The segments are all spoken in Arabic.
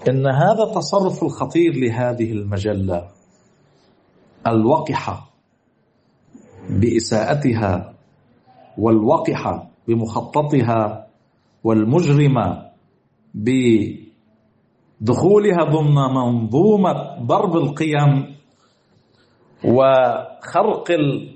إن هذا التصرف الخطير لهذه المجلة الوقحة بإساءتها والوقحة بمخططها والمجرمة بدخولها ضمن منظومة ضرب القيم وخرق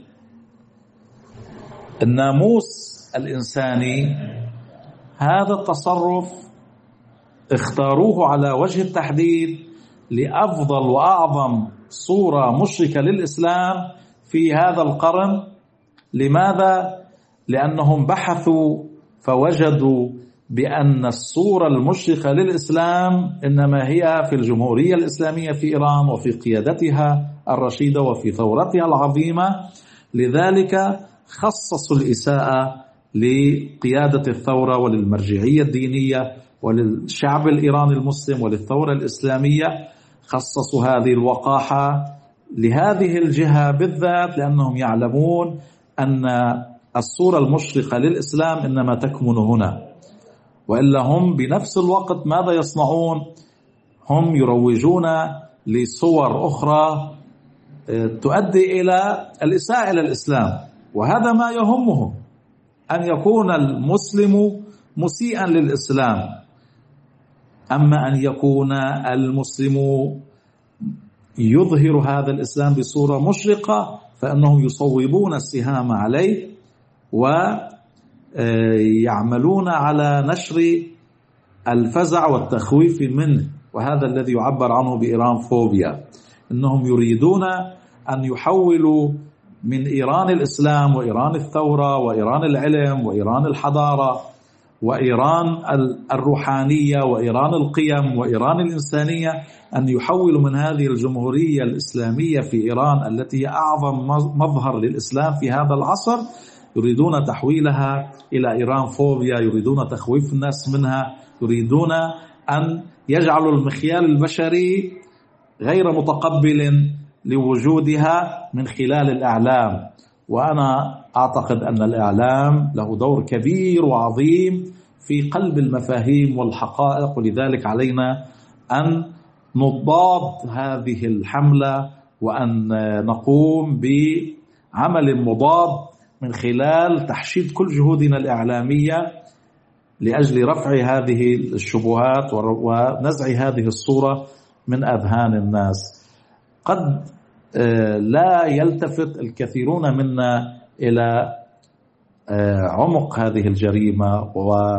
الناموس الإنساني، هذا التصرف اختاروه على وجه التحديد لأفضل وأعظم صورة مشركة للإسلام في هذا القرن. لماذا؟ لأنهم بحثوا فوجدوا بأن الصورة المشرقة للإسلام إنما هي في الجمهورية الإسلامية في إيران وفي قيادتها الرشيدة وفي ثورتها العظيمة. لذلك خصصوا الإساءة لقيادة الثورة وللمرجعية الدينية وللشعب الإيراني المسلم وللثورة الإسلامية، خصصوا هذه الوقاحة لهذه الجهة بالذات، لأنهم يعلمون أن الصورة المشرقة للإسلام إنما تكمن هنا. وإلا هم بنفس الوقت ماذا يصنعون؟ هم يروجون لصور أخرى تؤدي إلى الإساءة إلى الإسلام، وهذا ما يهمهم، أن يكون المسلم مسيئا للإسلام. أما أن يكون المسلم يظهر هذا الإسلام بصورة مشرقة فإنهم يصوبون السهام عليه ويعملون على نشر الفزع والتخويف منه، وهذا الذي يعبر عنه بإيران فوبيا. إنهم يريدون أن يحولوا من إيران الإسلام وإيران الثورة وإيران العلم وإيران الحضارة وإيران الروحانية وإيران القيم وإيران الإنسانية، أن يحولوا من هذه الجمهورية الإسلامية في إيران التي هي أعظم مظهر للإسلام في هذا العصر، يريدون تحويلها إلى إيران فوبيا، يريدون تخويف الناس منها، يريدون أن يجعلوا المخيال البشري غير متقبل لوجودها من خلال الإعلام. وأنا أعتقد أن الإعلام له دور كبير وعظيم في قلب المفاهيم والحقائق، ولذلك علينا أن نضاد هذه الحملة وأن نقوم بعمل مضاد من خلال تحشيد كل جهودنا الإعلامية لأجل رفع هذه الشبهات ونزع هذه الصورة من أذهان الناس. قد لا يلتفت الكثيرون منا إلى عمق هذه الجريمة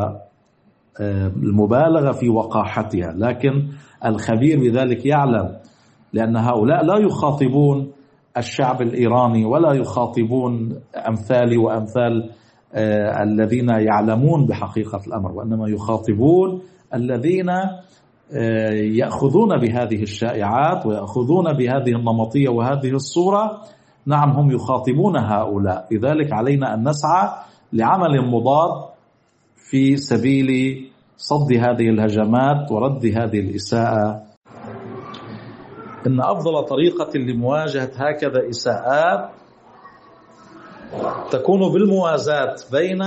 والمبالغة في وقاحتها، لكن الخبير بذلك يعلم، لأن هؤلاء لا يخاطبون الشعب الإيراني ولا يخاطبون أمثالي وأمثال الذين يعلمون بحقيقة الأمر، وإنما يخاطبون الذين يأخذون بهذه الشائعات ويأخذون بهذه النمطية وهذه الصورة. نعم، هم يخاطبون هؤلاء. لذلك علينا أن نسعى لعمل مضاد في سبيل صد هذه الهجمات ورد هذه الإساءة. إن أفضل طريقة لمواجهة هكذا إساءات تكون بالموازاة بين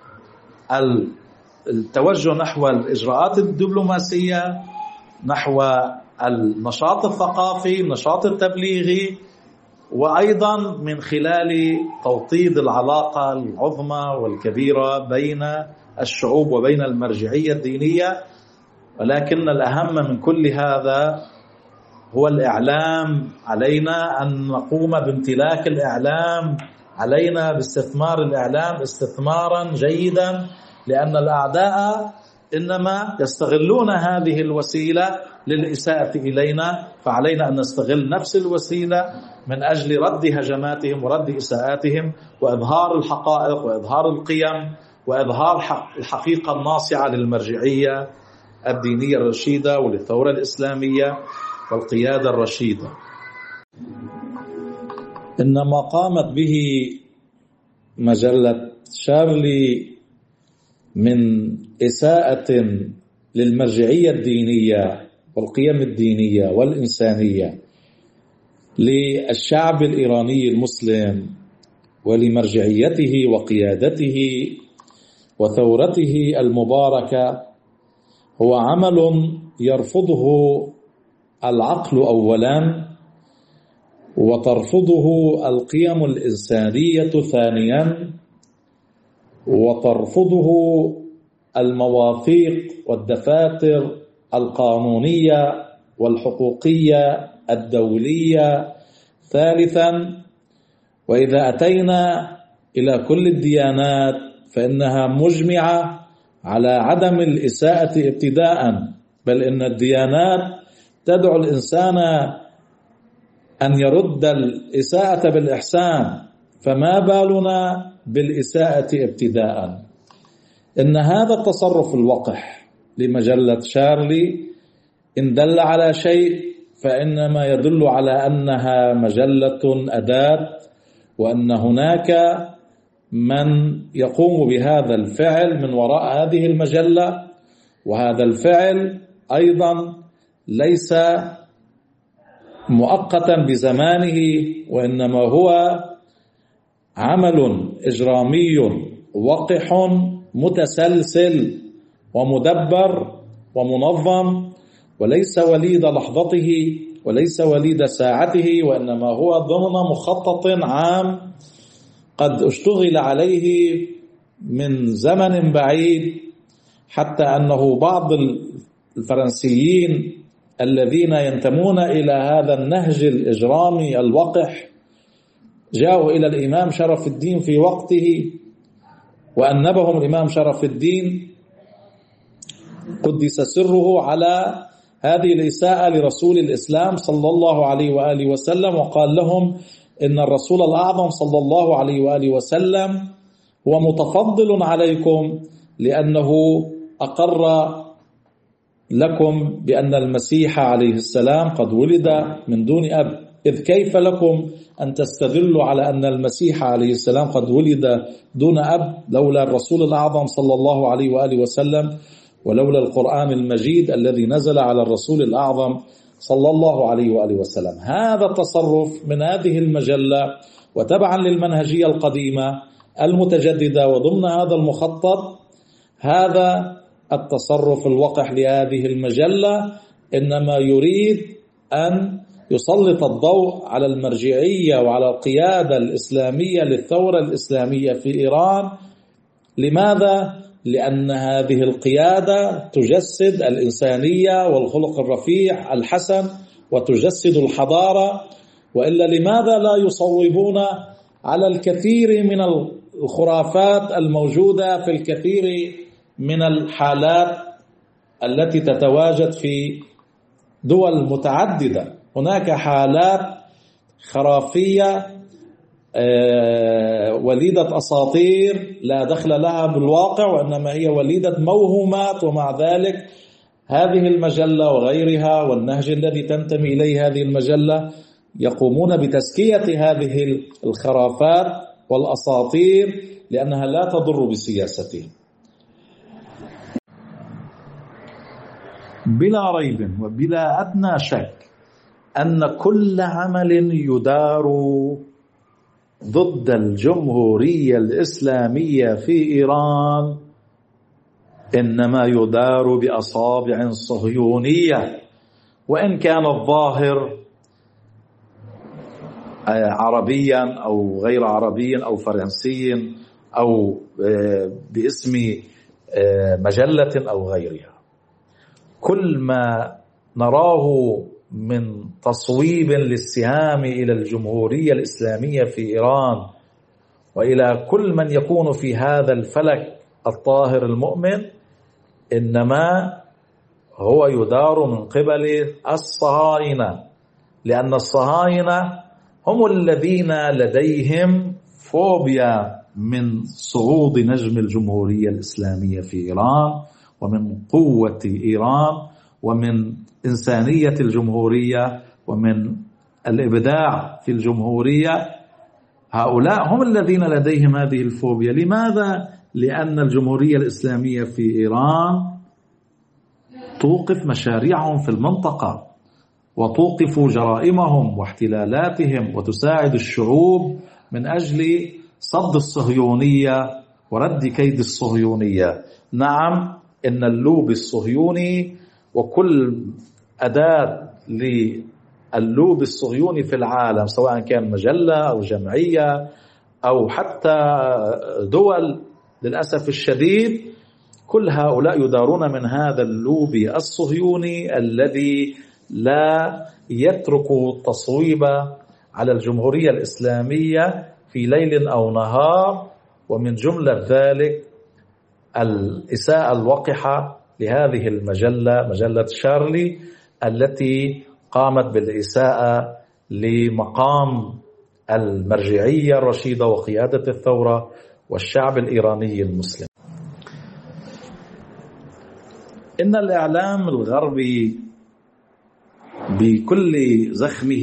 التوجه نحو الإجراءات الدبلوماسية، نحو النشاط الثقافي، النشاط التبليغي، وأيضا من خلال توطيد العلاقة العظمى والكبيرة بين الشعوب وبين المرجعية الدينية. ولكن الأهم من كل هذا هو الإعلام. علينا أن نقوم بامتلاك الإعلام، علينا باستثمار الإعلام استثمارا جيدا، لأن الأعداء إنما يستغلون هذه الوسيلة للإساءة إلينا، فعلينا أن نستغل نفس الوسيلة من أجل رد هجماتهم ورد إساءاتهم وإظهار الحقائق وإظهار القيم وإظهار الحقيقة الناصعة للمرجعية الدينية الرشيدة وللثورة الإسلامية والقيادة الرشيدة. إنما قامت به مجلة شارلي من إساءة للمرجعية الدينية والقيم الدينية والإنسانية للشعب الإيراني المسلم ولمرجعيته وقيادته وثورته المباركة، هو عمل يرفضه العقل أولا، وترفضه القيم الإنسانية ثانيا، وترفضه المواثيق والدفاتر القانونية والحقوقية الدولية ثالثا. وإذا أتينا إلى كل الديانات فإنها مجمعة على عدم الإساءة ابتداء، بل إن الديانات تدعو الإنسان أن يرد الإساءة بالإحسان، فما بالنا بالإساءة ابتداء؟ إن هذا التصرف الوقح لمجلة شارلي إن دل على شيء فإنما يدل على أنها مجلة أداة، وأن هناك من يقوم بهذا الفعل من وراء هذه المجلة، وهذا الفعل أيضا ليس مؤقتا بزمانه، وإنما هو عمل إجرامي وقح متسلسل ومدبر ومنظم، وليس وليد لحظته وليس وليد ساعته، وإنما هو ضمن مخطط عام قد اشتغل عليه من زمن بعيد، حتى أنه بعض الفرنسيين الذين ينتمون إلى هذا النهج الإجرامي الوقح جاءوا إلى الإمام شرف الدين في وقته، وأنبهم الإمام شرف الدين قدس سره على هذه الإساءة لرسول الإسلام صلى الله عليه وآله وسلم، وقال لهم إن الرسول الأعظم صلى الله عليه وآله وسلم هو متفضل عليكم لأنه أقر لكم بأن المسيح عليه السلام قد ولد من دون أب، إذ كيف لكم أن تستدلوا على أن المسيح عليه السلام قد ولد دون أب لولا الرسول الأعظم صلى الله عليه وآله وسلم، ولولا القرآن المجيد الذي نزل على الرسول الأعظم صلى الله عليه وآله وسلم. هذا التصرف من هذه المجلة وتبعا للمنهجية القديمة المتجددة وضمن هذا المخطط، هذا التصرف الوقح لهذه المجلة إنما يريد أن يسلط الضوء على المرجعية وعلى القيادة الإسلامية للثورة الإسلامية في إيران. لماذا؟ لأن هذه القيادة تجسد الإنسانية والخلق الرفيع الحسن وتجسد الحضارة، وإلا لماذا لا يصوبون على الكثير من الخرافات الموجودة في الكثير من الحالات التي تتواجد في دول متعددة؟ هناك حالات خرافية وليدة أساطير لا دخل لها بالواقع، وإنما هي وليدة موهومات، ومع ذلك هذه المجلة وغيرها والنهج الذي تنتمي إليه هذه المجلة يقومون بتزكية هذه الخرافات والأساطير لأنها لا تضر بسياستهم. بلا ريب وبلا أدنى شك أن كل عمل يدار ضد الجمهورية الإسلامية في إيران إنما يدار بأصابع صهيونية، وإن كان الظاهر عربيا أو غير عربي أو فرنسي أو باسم مجلة أو غيرها. كل ما نراه من تصويب للسهام إلى الجمهورية الإسلامية في إيران وإلى كل من يكون في هذا الفلك الطاهر المؤمن إنما هو يدار من قبل الصهاينة، لأن الصهاينة هم الذين لديهم فوبيا من صعود نجم الجمهورية الإسلامية في إيران ومن قوة إيران ومن إنسانية الجمهورية ومن الإبداع في الجمهورية. هؤلاء هم الذين لديهم هذه الفوبيا. لماذا؟ لأن الجمهورية الإسلامية في إيران توقف مشاريعهم في المنطقة وتوقف جرائمهم واحتلالاتهم وتساعد الشعوب من أجل صد الصهيونية ورد كيد الصهيونية. نعم، إن اللوبي الصهيوني وكل أداة لللوبي الصهيوني في العالم، سواء كان مجلة أو جمعية أو حتى دول، للأسف الشديد كل هؤلاء يدارون من هذا اللوبي الصهيوني الذي لا يترك التصويب على الجمهورية الإسلامية في ليل أو نهار. ومن جملة ذلك الإساءة الوقحة لهذه المجلة، مجلة شارلي، التي قامت بالإساءة لمقام المرجعية الرشيدة وقيادة الثورة والشعب الإيراني المسلم. إن الإعلام الغربي بكل زخمه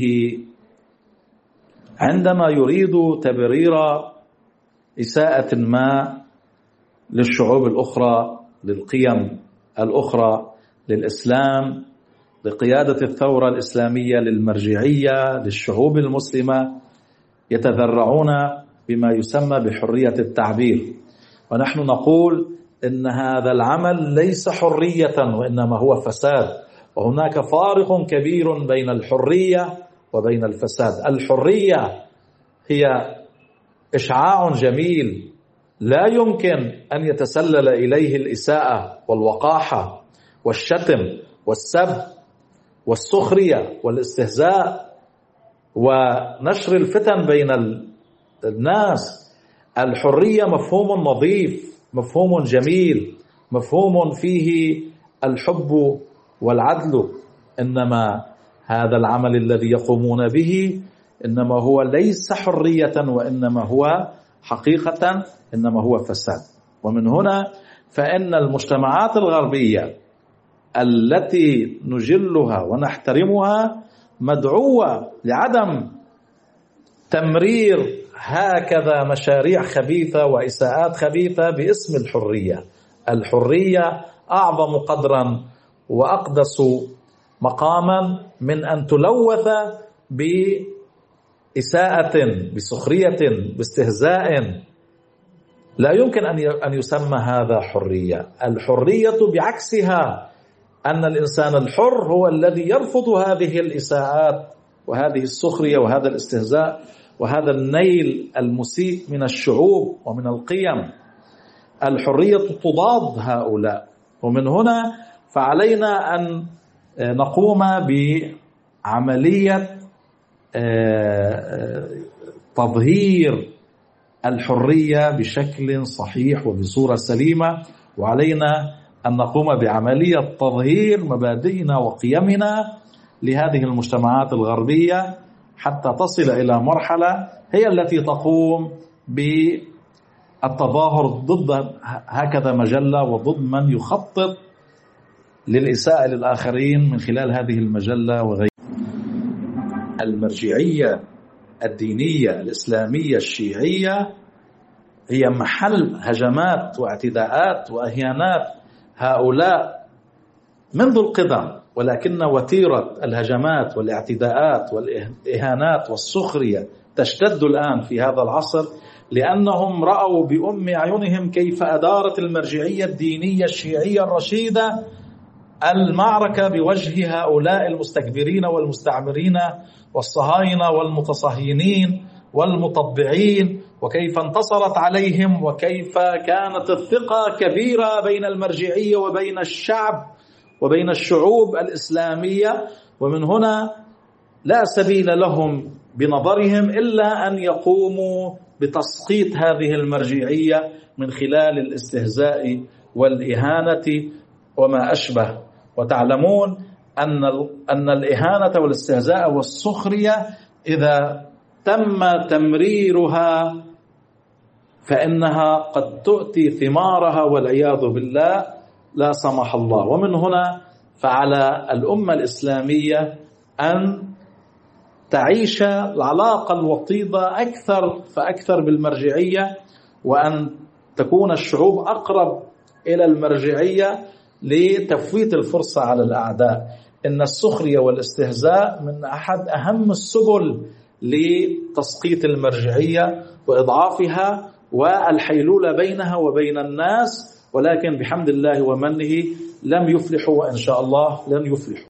عندما يريد تبرير إساءة ما للشعوب الأخرى، للقيم الأخرى، للإسلام، لقيادة الثورة الإسلامية، للمرجعية، للشعوب المسلمة، يتذرعون بما يسمى بحرية التعبير. ونحن نقول إن هذا العمل ليس حرية وإنما هو فساد، وهناك فارق كبير بين الحرية وبين الفساد. الحرية هي إشعاع جميل لا يمكن أن يتسلل إليه الإساءة والوقاحة والشتم والسب والسخرية والاستهزاء ونشر الفتن بين الناس. الحرية مفهوم نظيف، مفهوم جميل، مفهوم فيه الحب والعدل. إنما هذا العمل الذي يقومون به إنما هو ليس حرية وإنما هو حقيقة إنما هو فساد. ومن هنا فإن المجتمعات الغربية التي نجلها ونحترمها مدعوة لعدم تمرير هكذا مشاريع خبيثة وإساءات خبيثة باسم الحرية. الحرية أعظم قدرا وأقدس مقاما من أن تلوث بإساءة، بسخرية، باستهزاء. لا يمكن أن يسمى هذا حرية. الحرية بعكسها أن الإنسان الحر هو الذي يرفض هذه الإساءات وهذه السخرية وهذا الاستهزاء وهذا النيل المسيء من الشعوب ومن القيم. الحرية تضاد هؤلاء. ومن هنا فعلينا أن نقوم بعملية تظهير الحرية بشكل صحيح وبصورة سليمة، وعلينا أن نقوم بعملية تظهير مبادئنا وقيمنا لهذه المجتمعات الغربية حتى تصل إلى مرحلة هي التي تقوم بالتظاهر ضد هكذا مجلة وضد من يخطط للإساءة للآخرين من خلال هذه المجلة وغيرها. المرجعية الدينية الإسلامية الشيعية هي محل هجمات واعتداءات وإهانات هؤلاء منذ القدم، ولكن وتيرة الهجمات والاعتداءات والإهانات والسخرية تشتد الآن في هذا العصر، لأنهم رأوا بأم أعينهم كيف أدارت المرجعية الدينية الشيعية الرشيدة المعركة بوجه هؤلاء المستكبرين والمستعمرين والصهاينة والمتصهينين والمطبعين، وكيف انتصرت عليهم، وكيف كانت الثقة كبيرة بين المرجعية وبين الشعب وبين الشعوب الإسلامية. ومن هنا لا سبيل لهم بنظرهم إلا أن يقوموا بتسقيط هذه المرجعية من خلال الاستهزاء والإهانة وما أشبه. وتعلمون أن الإهانة والاستهزاء والسخرية إذا تم تمريرها فإنها قد تؤتي ثمارها والعياذ بالله لا سمح الله. ومن هنا فعلى الأمة الإسلامية أن تعيش العلاقة الوطيدة أكثر فأكثر بالمرجعية، وأن تكون الشعوب أقرب إلى المرجعية لتفويت الفرصة على الأعداء. إن السخرية والاستهزاء من أحد أهم السبل لتسقيط المرجعية وإضعافها والحيلولة بينها وبين الناس ولكن بحمد الله ومنه لم يفلحوا، وإن شاء الله لن يفلحوا.